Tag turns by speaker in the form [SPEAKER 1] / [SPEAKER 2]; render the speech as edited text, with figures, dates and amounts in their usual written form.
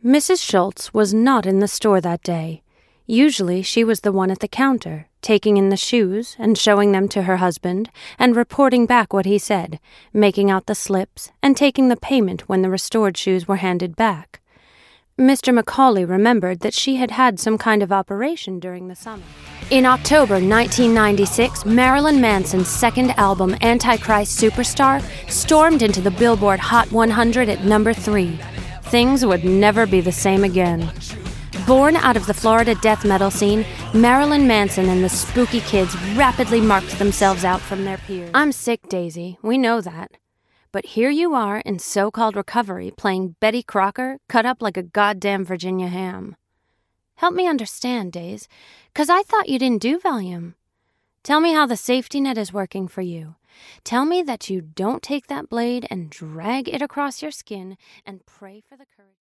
[SPEAKER 1] Mrs. Schultz was not in the store that day. Usually she was the one at the counter, taking in the shoes and showing them to her husband and reporting back what he said, making out the slips and taking the payment when the restored shoes were handed back. Mr. Macaulay remembered that she had had some kind of operation during the summer. In October 1996, Marilyn Manson's second album, Antichrist Superstar, stormed into the Billboard Hot 100 at number 3. Things would never be the same again. Born out of the Florida death metal scene, Marilyn Manson and the Spooky Kids rapidly marked themselves out from their peers. I'm sick, Daisy. We know that. But here you are in so-called recovery playing Betty Crocker cut up like a goddamn Virginia ham. Help me understand, Days, 'cause I thought you didn't do Valium. Tell me how the safety net is working for you. Tell me that you don't take that blade and drag it across your skin and pray for the courage.